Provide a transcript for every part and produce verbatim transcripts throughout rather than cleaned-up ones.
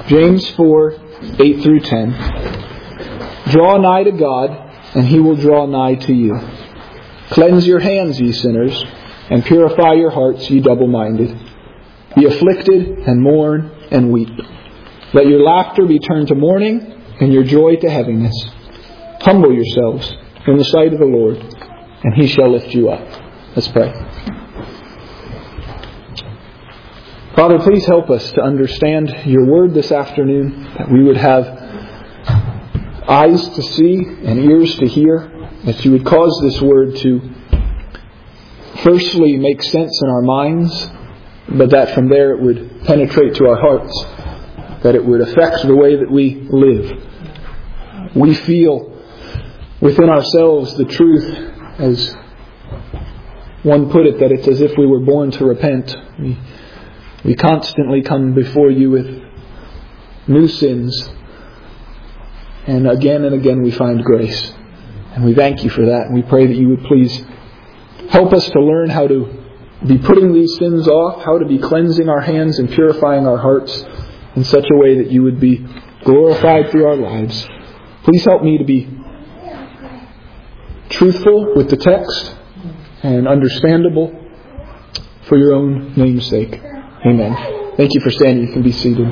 James four, eight through ten. Draw nigh to God, and He will draw nigh to you. Cleanse your hands, ye sinners, and purify your hearts, ye double-minded. Be afflicted, and mourn, and weep. Let your laughter be turned to mourning, and your joy to heaviness. Humble yourselves in the sight of the Lord, and He shall lift you up. Let's pray. Father, please help us to understand your word this afternoon, that we would have eyes to see and ears to hear, that you would cause this word to firstly make sense in our minds, but that from there it would penetrate to our hearts, that it would affect the way that we live. We feel within ourselves the truth, as one put it, that it's as if we were born to repent. We, we constantly come before you with new sins, and again and again we find grace. And we thank you for that, and we pray that you would please help us to learn how to be putting these sins off, how to be cleansing our hands and purifying our hearts in such a way that you would be glorified through our lives. Please help me to be truthful with the text and understandable for your own name's sake. Amen. Thank you for standing. You can be seated.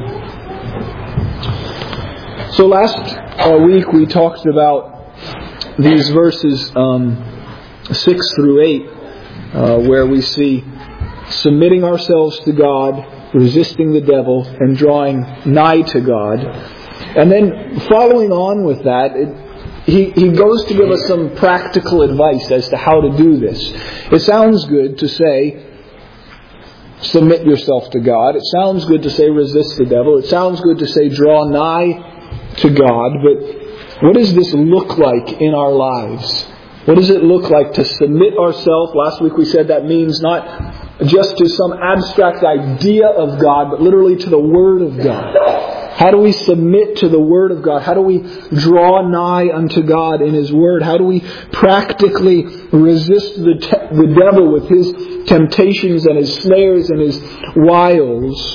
So last uh, week we talked about these verses um, six through eight, uh, where we see submitting ourselves to God, resisting the devil, and drawing nigh to God. And then following on with that, it, he, he goes to give us some practical advice as to how to do this. It sounds good to say, submit yourself to God. It sounds good to say, resist the devil. It sounds good to say, draw nigh to God. But what does this look like in our lives? What does it look like to submit ourselves? Last week we said that means not just to some abstract idea of God, but literally to the Word of God. How do we submit to the Word of God? How do we draw nigh unto God in His Word? How do we practically resist the, te- the devil with his temptations and his snares and his wiles?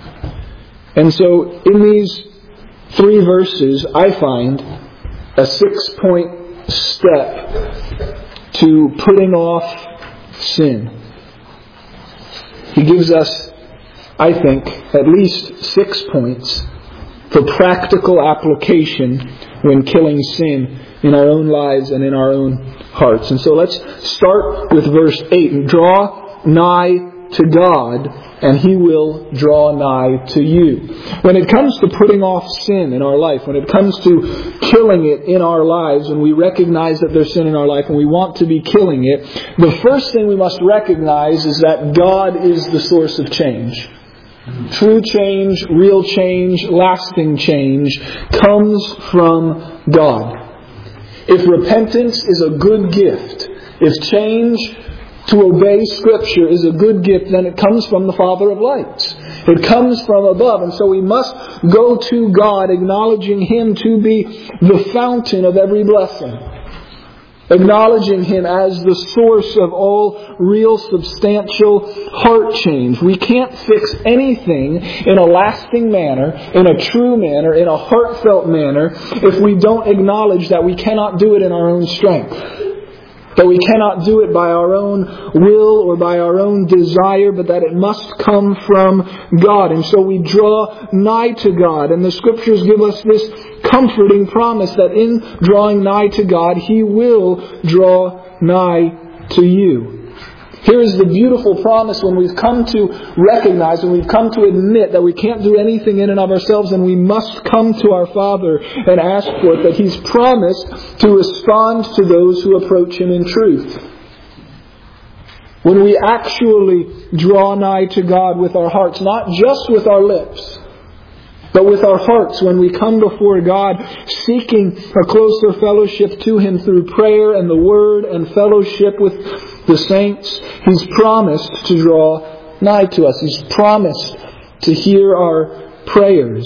And so in these three verses, I find a six-point step to putting off sin. He gives us, I think, at least six points for practical application when killing sin in our own lives and in our own hearts. And so let's start with verse eight. Draw nigh to God, and He will draw nigh to you. When it comes to putting off sin in our life, when it comes to killing it in our lives, when we recognize that there's sin in our life and we want to be killing it, the first thing we must recognize is that God is the source of change. True change, real change, lasting change comes from God. If repentance is a good gift, if change to obey Scripture is a good gift, then it comes from the Father of lights. It comes from above. And so we must go to God, acknowledging Him to be the fountain of every blessing. Acknowledging Him as the source of all real, substantial heart change. We can't fix anything in a lasting manner, in a true manner, in a heartfelt manner, if we don't acknowledge that we cannot do it in our own strength. That we cannot do it by our own will or by our own desire, but that it must come from God. And so we draw nigh to God. And the Scriptures give us this comforting promise that in drawing nigh to God, He will draw nigh to you. Here is the beautiful promise when we've come to recognize, when we've come to admit that we can't do anything in and of ourselves, and we must come to our Father and ask for it, that He's promised to respond to those who approach Him in truth. When we actually draw nigh to God with our hearts, not just with our lips, but with our hearts, when we come before God seeking a closer fellowship to Him through prayer and the Word and fellowship with the saints, He's promised to draw nigh to us. He's promised to hear our prayers.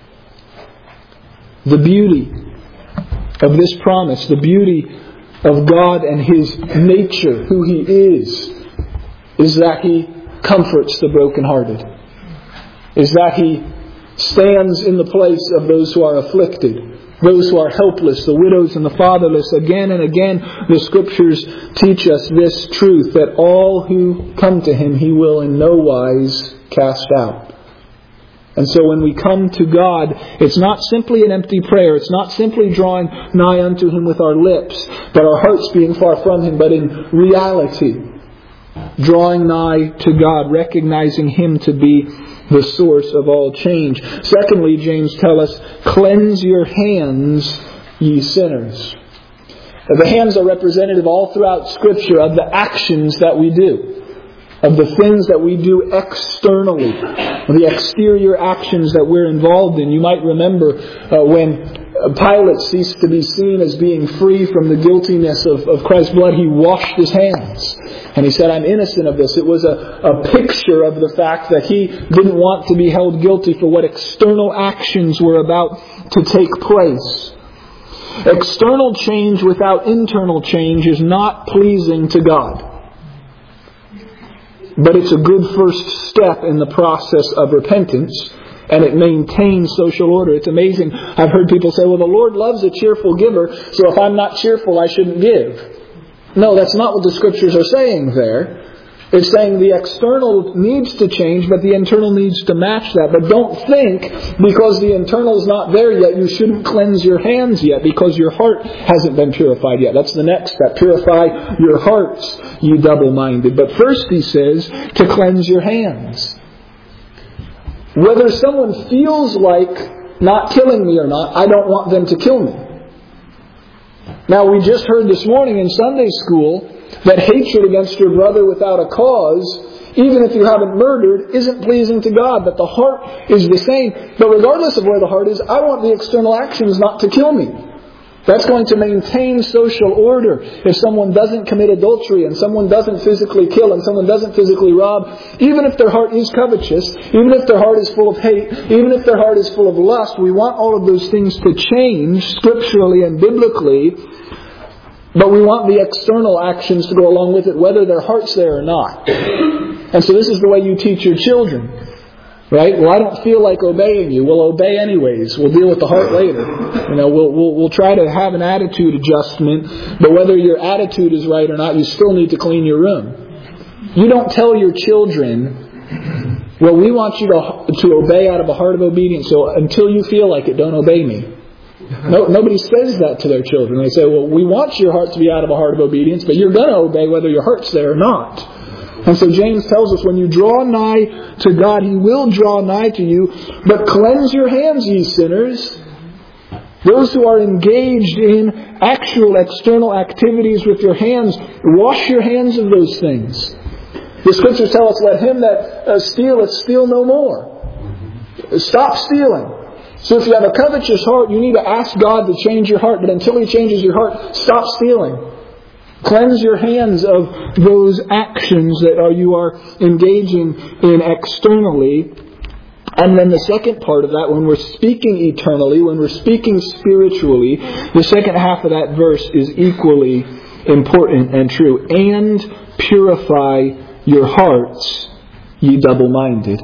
The beauty of this promise, the beauty of God and His nature, who He is, is that He comforts the brokenhearted. Is that He stands in the place of those who are afflicted, those who are helpless, the widows and the fatherless. Again and again, the Scriptures teach us this truth, that all who come to Him He will in no wise cast out. And so when we come to God, it's not simply an empty prayer. It's not simply drawing nigh unto Him with our lips, but our hearts being far from Him, but in reality, drawing nigh to God, recognizing Him to be the source of all change. Secondly, James tells us, cleanse your hands, ye sinners. The hands are representative all throughout Scripture of the actions that we do, of the things that we do externally, the exterior actions that we're involved in. You might remember uh, when Pilate ceased to be seen as being free from the guiltiness of, of Christ's blood, he washed his hands. And he said, I'm innocent of this. It was a, a picture of the fact that he didn't want to be held guilty for what external actions were about to take place. External change without internal change is not pleasing to God. But it's a good first step in the process of repentance, and it maintains social order. It's amazing. I've heard people say, well, the Lord loves a cheerful giver, so if I'm not cheerful, I shouldn't give. No, that's not what the Scriptures are saying there. It's saying the external needs to change, but the internal needs to match that. But don't think because the internal is not there yet, you shouldn't cleanse your hands yet, because your heart hasn't been purified yet. That's the next step. Purify your hearts, ye double-minded. But first he says to cleanse your hands. Whether someone feels like not killing me or not, I don't want them to kill me. Now, we just heard this morning in Sunday school that hatred against your brother without a cause, even if you haven't murdered, isn't pleasing to God. That the heart is the same. But regardless of where the heart is, I want the external actions not to kill me. That's going to maintain social order. If someone doesn't commit adultery, and someone doesn't physically kill, and someone doesn't physically rob, even if their heart is covetous, even if their heart is full of hate, even if their heart is full of lust, we want all of those things to change scripturally and biblically. But we want the external actions to go along with it, whether their heart's there or not. And so this is the way you teach your children. Right? Well, I don't feel like obeying you. We'll obey anyways. We'll deal with the heart later. You know, we'll, we'll, we'll try to have an attitude adjustment. But whether your attitude is right or not, you still need to clean your room. You don't tell your children, well, we want you to, to obey out of a heart of obedience. So until you feel like it, don't obey me. No, nobody says that to their children. They say, well, we want your heart to be out of a heart of obedience, but you're going to obey whether your heart's there or not. And so James tells us, when you draw nigh to God, He will draw nigh to you. But cleanse your hands, ye sinners. Those who are engaged in actual external activities with your hands, wash your hands of those things. The Scriptures tell us, let him that uh, stealeth steal no more. Stop stealing. So if you have a covetous heart, you need to ask God to change your heart. But until He changes your heart, stop stealing. Cleanse your hands of those actions that are, you are engaging in externally. And then the second part of that, when we're speaking eternally, when we're speaking spiritually, the second half of that verse is equally important and true. And purify your hearts, ye double-minded.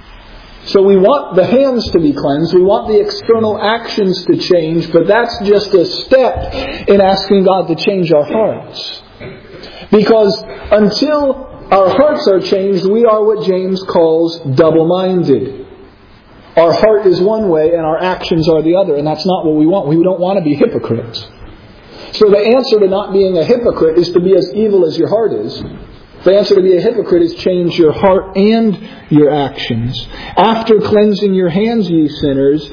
So we want the hands to be cleansed. We want the external actions to change. But that's just a step in asking God to change our hearts. Because until our hearts are changed, we are what James calls double-minded. Our heart is one way and our actions are the other. And that's not what we want. We don't want to be hypocrites. So the answer to not being a hypocrite is to be as evil as your heart is. The answer to be a hypocrite is change your heart and your actions. After cleansing your hands, ye sinners,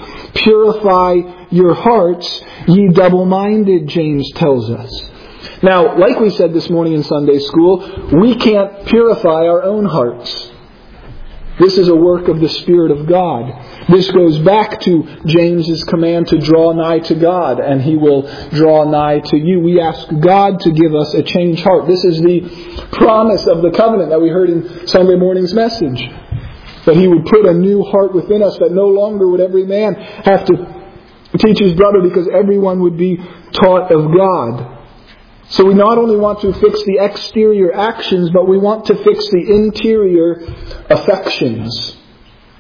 purify your hearts, ye double-minded, James tells us. Now, like we said this morning in Sunday school, we can't purify our own hearts. This is a work of the Spirit of God. This goes back to James's command to draw nigh to God, and He will draw nigh to you. We ask God to give us a changed heart. This is the promise of the covenant that we heard in Sunday morning's message. That He would put a new heart within us, that no longer would every man have to teach his brother, because everyone would be taught of God. So we not only want to fix the exterior actions, but we want to fix the interior affections.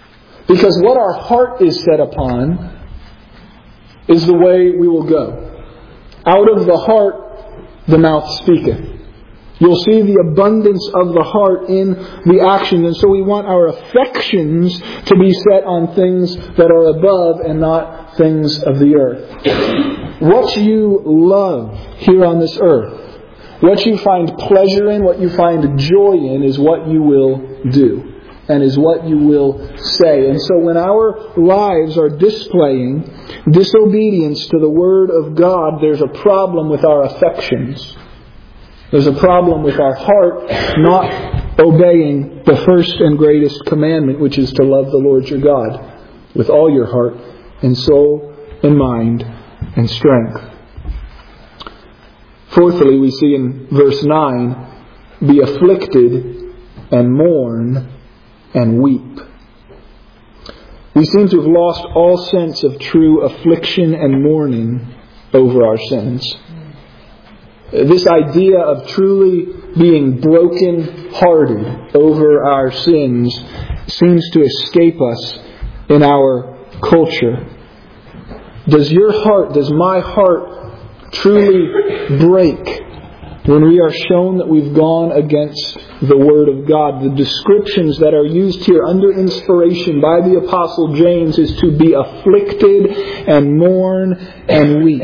Because what our heart is set upon is the way we will go. Out of the heart, the mouth speaketh. You'll see the abundance of the heart in the action. And so we want our affections to be set on things that are above and not things of the earth. What you love here on this earth, what you find pleasure in, what you find joy in, is what you will do. And is what you will say. And so when our lives are displaying disobedience to the Word of God, there's a problem with our affections. There's a problem with our heart not obeying the first and greatest commandment, which is to love the Lord your God with all your heart and soul and mind and strength. Fourthly, we see in verse nine, be afflicted and mourn and weep. We seem to have lost all sense of true affliction and mourning over our sins. This idea of truly being broken-hearted over our sins seems to escape us in our culture. Does your heart, does my heart truly break when we are shown that we've gone against the Word of God? The descriptions that are used here under inspiration by the Apostle James is to be afflicted and mourn and weep.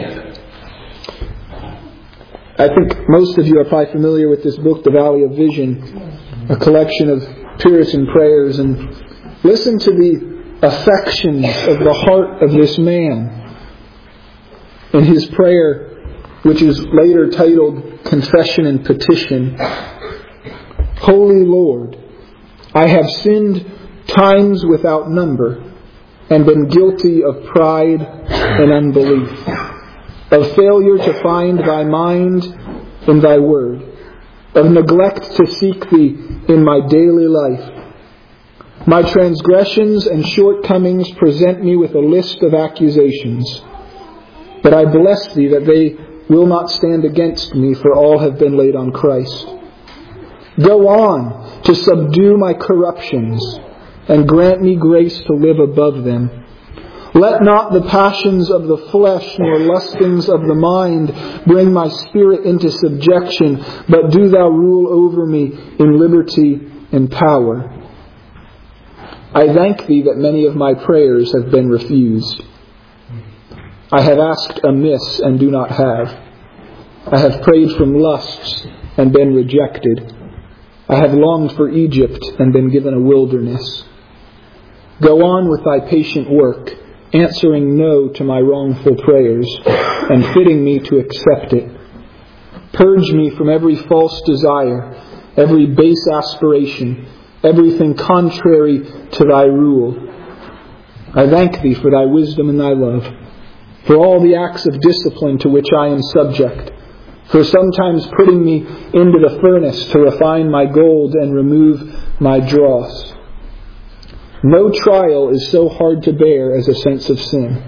I think most of you are probably familiar with this book, The Valley of Vision, a collection of Puritan prayers. And listen to the affections of the heart of this man in his prayer, which is later titled Confession and Petition. Holy Lord, I have sinned times without number and been guilty of pride and unbelief, of failure to find Thy mind in Thy Word, of neglect to seek Thee in my daily life. My transgressions and shortcomings present me with a list of accusations, but I bless Thee that they will not stand against me, for all have been laid on Christ. Go on to subdue my corruptions and grant me grace to live above them. Let not the passions of the flesh nor lustings of the mind bring my spirit into subjection, but do Thou rule over me in liberty and power. I thank Thee that many of my prayers have been refused. I have asked amiss and do not have. I have prayed from lusts and been rejected. I have longed for Egypt and been given a wilderness. Go on with Thy patient work, answering no to my wrongful prayers and fitting me to accept it. Purge me from every false desire, every base aspiration, everything contrary to Thy rule. I thank Thee for Thy wisdom and Thy love, for all the acts of discipline to which I am subject, for sometimes putting me into the furnace to refine my gold and remove my dross. No trial is so hard to bear as a sense of sin.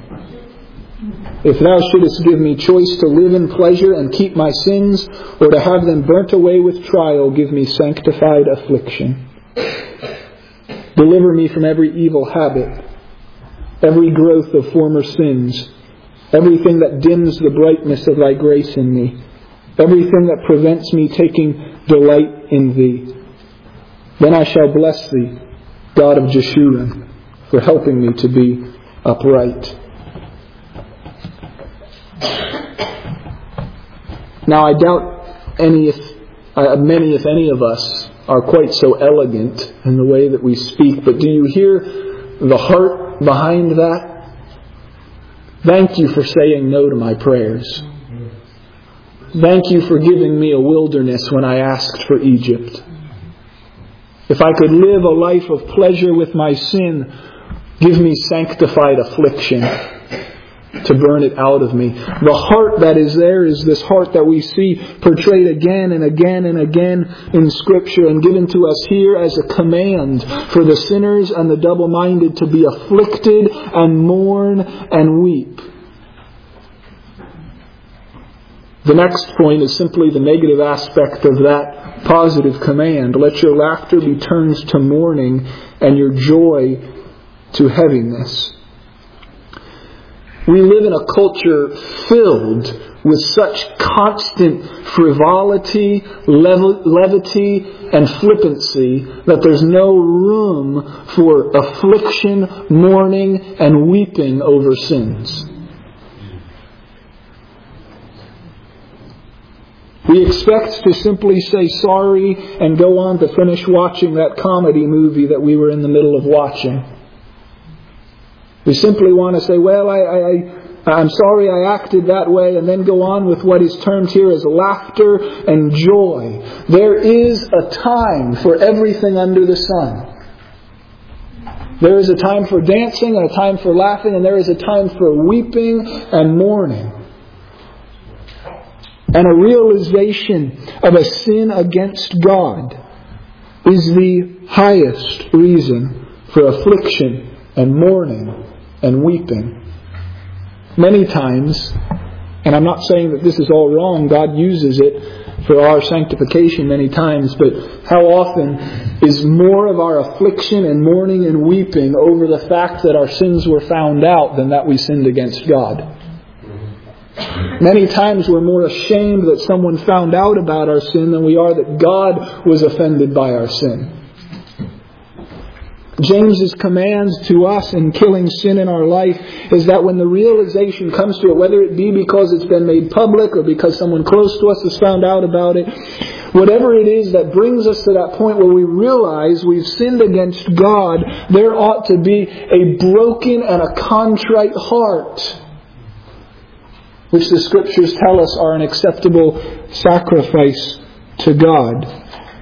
If Thou shouldest give me choice to live in pleasure and keep my sins, or to have them burnt away with trial, give me sanctified affliction. Deliver me from every evil habit, every growth of former sins, everything that dims the brightness of Thy grace in me, everything that prevents me taking delight in Thee. Then I shall bless Thee, God of Jeshurun, for helping me to be upright. Now I doubt any, if, uh, many, if any of us, are quite so elegant in the way that we speak, but do you hear the heart behind that? Thank You for saying no to my prayers. Thank You for giving me a wilderness when I asked for Egypt. If I could live a life of pleasure with my sin, give me sanctified affliction to burn it out of me. The heart that is there is this heart that we see portrayed again and again and again in Scripture and given to us here as a command for the sinners and the double-minded to be afflicted and mourn and weep. The next point is simply the negative aspect of that positive command. Let your laughter be turned to mourning and your joy to heaviness. We live in a culture filled with such constant frivolity, lev- levity, and flippancy that there's no room for affliction, mourning, and weeping over sins. We expect to simply say sorry and go on to finish watching that comedy movie that we were in the middle of watching. We simply want to say, well, I, I, I'm sorry I acted that way, and then go on with what is termed here as laughter and joy. There is a time for everything under the sun. There is a time for dancing and a time for laughing, and there is a time for weeping and mourning. And a realization of a sin against God is the highest reason for affliction and mourning and weeping. Many times, and I'm not saying that this is all wrong, God uses it for our sanctification many times, but how often is more of our affliction and mourning and weeping over the fact that our sins were found out than that we sinned against God? Many times we're more ashamed that someone found out about our sin than we are that God was offended by our sin. James's commands to us in killing sin in our life is that when the realization comes to it, whether it be because it's been made public or because someone close to us has found out about it, whatever it is that brings us to that point where we realize we've sinned against God, there ought to be a broken and a contrite heart, which the Scriptures tell us are an acceptable sacrifice to God.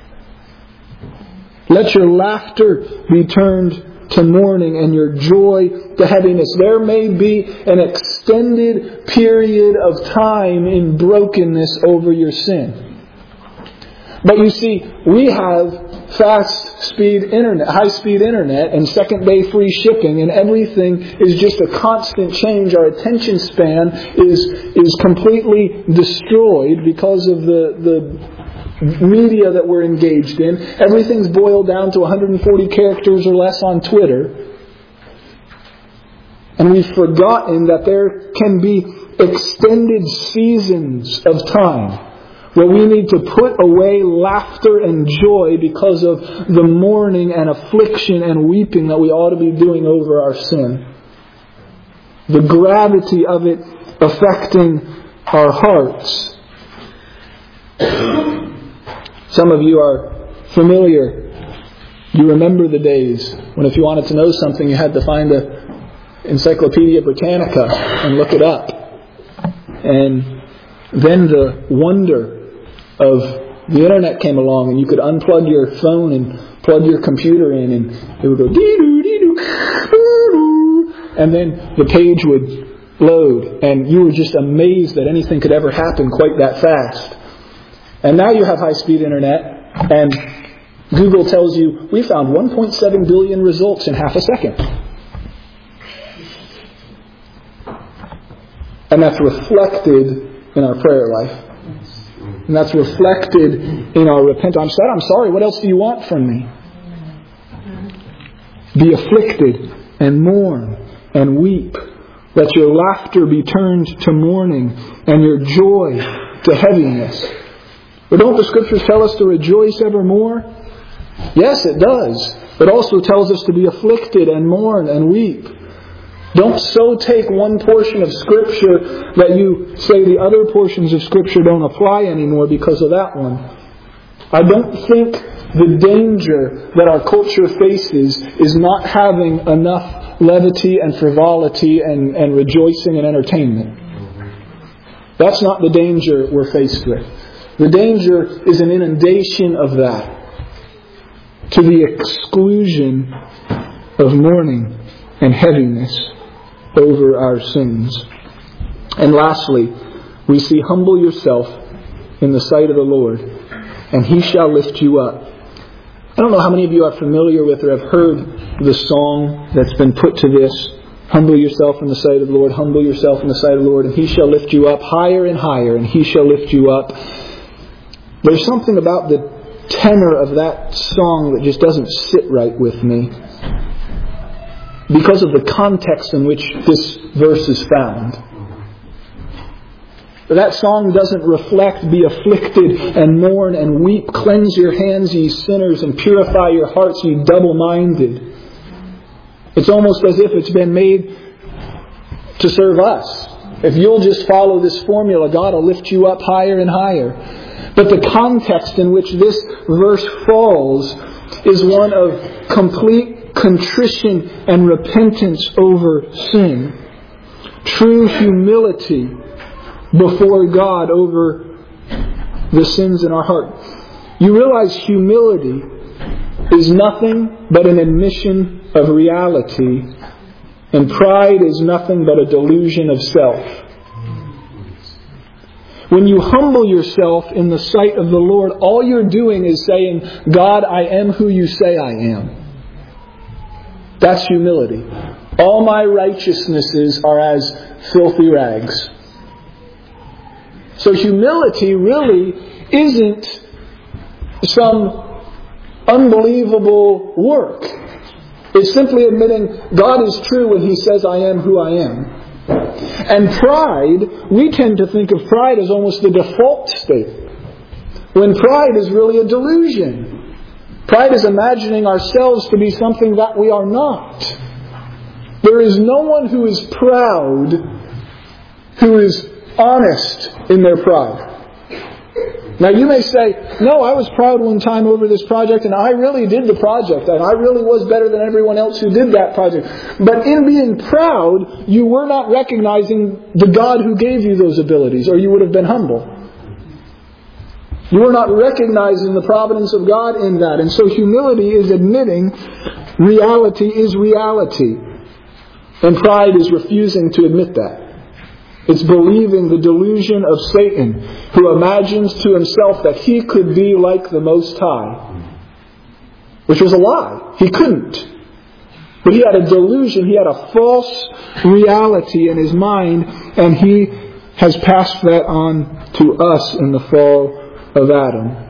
Let your laughter be turned to mourning and your joy to heaviness. There may be an extended period of time in brokenness over your sin. But you see, we have fast speed internet, high speed internet and second day free shipping, and everything is just a constant change. Our attention span is is completely destroyed because of the the media that we're engaged in. Everything's boiled down to one hundred forty characters or less on Twitter. And we've forgotten that there can be extended seasons of time where we need to put away laughter and joy because of the mourning and affliction and weeping that we ought to be doing over our sin. The gravity of it affecting our hearts. Some of you are familiar. You remember the days when if you wanted to know something, you had to find a Encyclopedia Britannica and look it up. And then the wonder of the internet came along, and you could unplug your phone and plug your computer in, and it would go dee-doo, dee-doo, dee-doo, and then the page would load, and you were just amazed that anything could ever happen quite that fast. And now you have high-speed internet, and Google tells you, we found one point seven billion results in half a second. And that's reflected in our prayer life. And that's reflected in our repentance. I'm sad, I'm sorry, what else do you want from me? Be afflicted and mourn and weep. Let your laughter be turned to mourning and your joy to heaviness. But don't the Scriptures tell us to rejoice evermore? Yes, it does. It also tells us to be afflicted and mourn and weep. Don't so take one portion of Scripture that you say the other portions of Scripture don't apply anymore because of that one. I don't think the danger that our culture faces is not having enough levity and frivolity and, and rejoicing and entertainment. That's not the danger we're faced with. The danger is an inundation of that to the exclusion of mourning and heaviness over our sins. And lastly, we see humble yourself in the sight of the Lord, and He shall lift you up. I don't know how many of you are familiar with or have heard the song that's been put to this. Humble yourself in the sight of the Lord, humble yourself in the sight of the Lord, and He shall lift you up higher and higher, and He shall lift you up. There's something about the tenor of that song that just doesn't sit right with me. because of the context in which this verse is found. That song doesn't reflect, be afflicted and mourn and weep, cleanse your hands, ye sinners, and purify your hearts, ye double-minded. It's almost as if it's been made to serve us. If you'll just follow this formula, God will lift you up higher and higher. But the context in which this verse falls is one of complete contrition and repentance over sin. True humility before God over the sins in our heart. You realize humility is nothing but an admission of reality, and pride is nothing but a delusion of self. When you humble yourself in the sight of the Lord, all you're doing is saying, God, I am who you say I am. That's humility. All my righteousnesses are as filthy rags. So humility really isn't some unbelievable work. It's simply admitting God is true when He says I am who I am. And pride, we tend to think of pride as almost the default state, when pride is really a delusion. Pride is imagining ourselves to be something that we are not. There is no one who is proud who is honest in their pride. Now you may say, no, I was proud one time over this project and I really did the project and I really was better than everyone else who did that project. But in being proud, you were not recognizing the God who gave you those abilities, or you would have been humble. You were not recognizing the providence of God in that. And so humility is admitting reality is reality. And pride is refusing to admit that. It's believing the delusion of Satan, who imagines to himself that he could be like the Most High. Which was a lie. He couldn't. But he had a delusion, he had a false reality in his mind, and he has passed that on to us in the fall of Adam.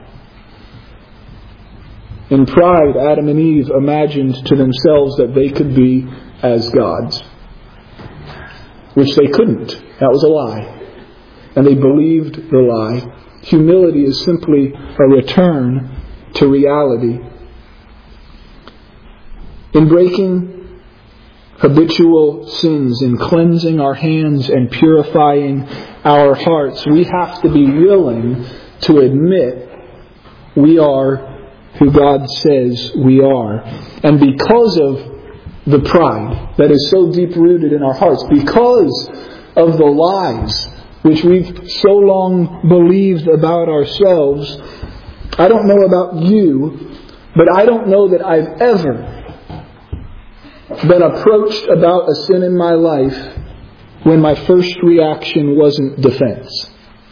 In pride, Adam and Eve imagined to themselves that they could be as gods. Which they couldn't. That was a lie. And they believed the lie. Humility is simply a return to reality. In breaking habitual sins, in cleansing our hands and purifying our hearts, we have to be willing to admit we are who God says we are. And because of the pride that is so deep-rooted in our hearts, because of the lies which we've so long believed about ourselves, I don't know about you, but I don't know that I've ever been approached about a sin in my life when my first reaction wasn't defense.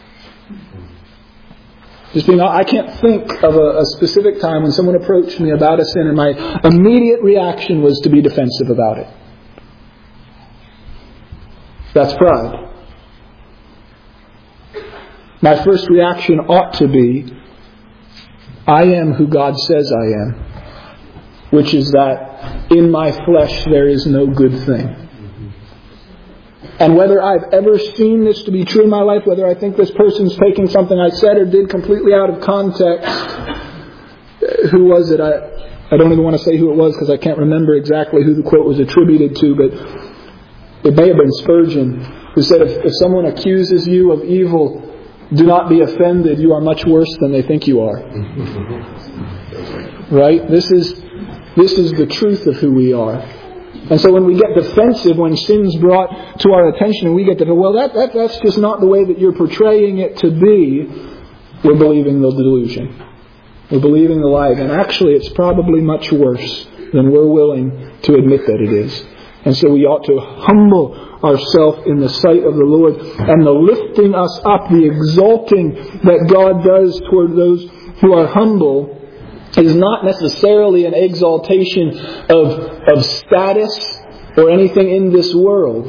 Just being, I can't think of a, a specific time when someone approached me about a sin and my immediate reaction was to be defensive about it. That's pride. My first reaction ought to be, I am who God says I am, which is that in my flesh there is no good thing. And whether I've ever seen this to be true in my life, whether I think this person's taking something I said or did completely out of context, who was it? I, I don't even want to say who it was because I can't remember exactly who the quote was attributed to, but it may have been Spurgeon, who said, if, if someone accuses you of evil, do not be offended, you are much worse than they think you are. Right? This is, this is the truth of who we are. And so when we get defensive, when sin's brought to our attention and we get to, well, that, that that's just not the way that you're portraying it to be, we're believing the delusion. We're believing the lie. And actually it's probably much worse than we're willing to admit that it is. And so we ought to humble ourselves in the sight of the Lord. And the lifting us up, the exalting that God does toward those who are humble, is not necessarily an exaltation of, of status or anything in this world.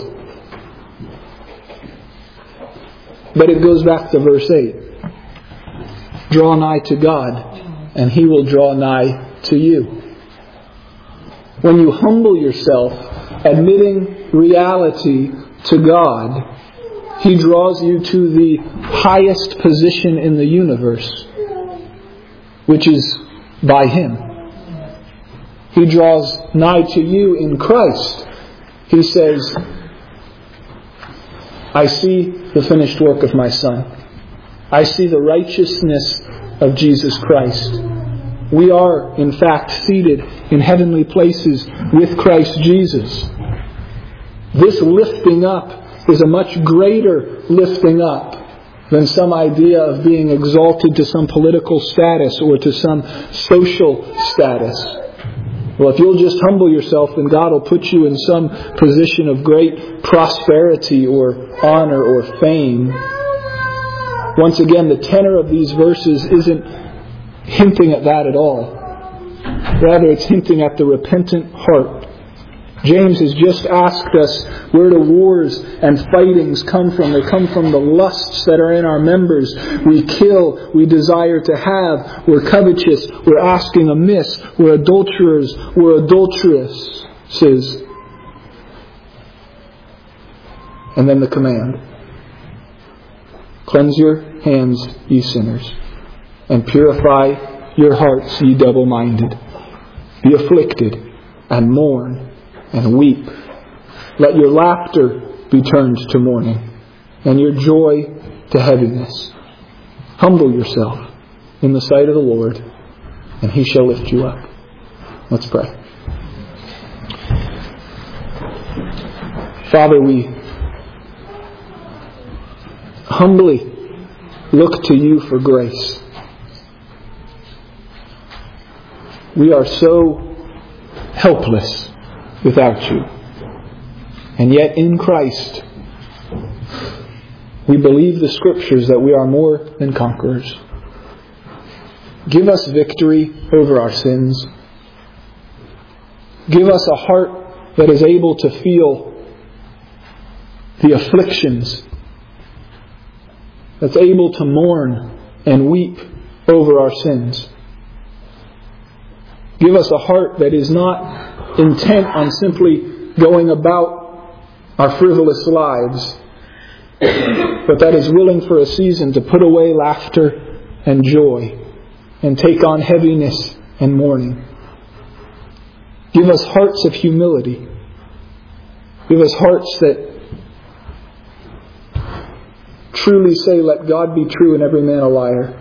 But it goes back to verse eight. Draw nigh to God, and He will draw nigh to you. When you humble yourself admitting reality to God, He draws you to the highest position in the universe, which is by Him. He draws nigh to you in Christ. He says, I see the finished work of my Son. I see the righteousness of Jesus Christ. We are, in fact, seated in heavenly places with Christ Jesus. This lifting up is a much greater lifting up than some idea of being exalted to some political status or to some social status. Well, if you'll just humble yourself, then God will put you in some position of great prosperity or honor or fame. Once again, the tenor of these verses isn't hinting at that at all. Rather, it's hinting at the repentant heart. James has just asked us, where do wars and fightings come from? They come from the lusts that are in our members. We kill, we desire to have, we're covetous, we're asking amiss, we're adulterers, we're adulteresses. And then the command. Cleanse your hands, ye sinners, and purify your hearts, ye double-minded. Be afflicted, and mourn, and weep. Let your laughter be turned to mourning, and your joy to heaviness. Humble yourself in the sight of the Lord, and He shall lift you up. Let's pray. Father, we humbly look to You for grace. We are so helpless without You. And yet in Christ, we believe the Scriptures that we are more than conquerors. Give us victory over our sins. Give us a heart that is able to feel the afflictions, that's able to mourn and weep over our sins. Give us a heart that is not intent on simply going about our frivolous lives, but that is willing for a season to put away laughter and joy and take on heaviness and mourning. Give us hearts of humility. Give us hearts that truly say, let God be true and every man a liar.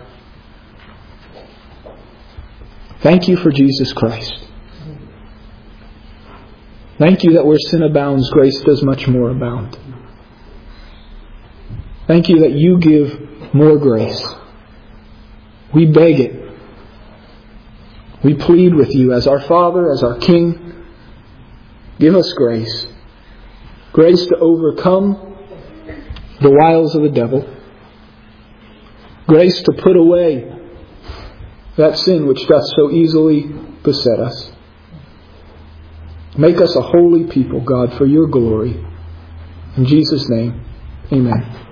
Thank You for Jesus Christ. Thank You that where sin abounds, grace does much more abound. Thank You that You give more grace. We beg it. We plead with You as our Father, as our King. Give us grace. Grace to overcome the wiles of the devil. Grace to put away that sin which doth so easily beset us. Make us a holy people, God, for Your glory. In Jesus' name, amen.